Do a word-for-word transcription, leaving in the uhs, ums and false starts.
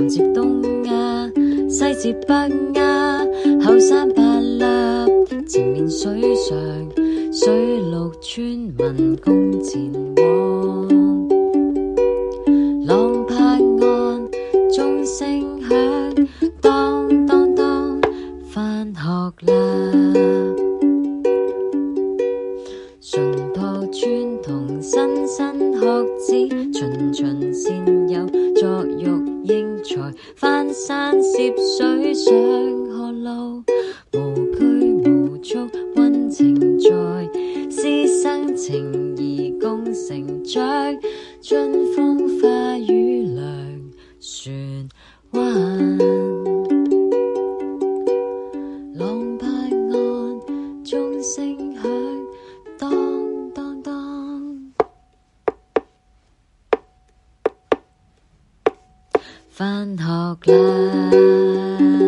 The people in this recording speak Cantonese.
南接東亞，西接北亞，後山八立，前面水上，水陸村民共前往。浪拍岸，鐘聲響，當當當，返學啦！純朴村同新新學子，循循善誘，作育英才，翻山涉水上河路，無拘無束溫情在，師生情誼共成長，春風化雨涼，船灣。浪拍岸，鐘聲響，當當當，返學啦！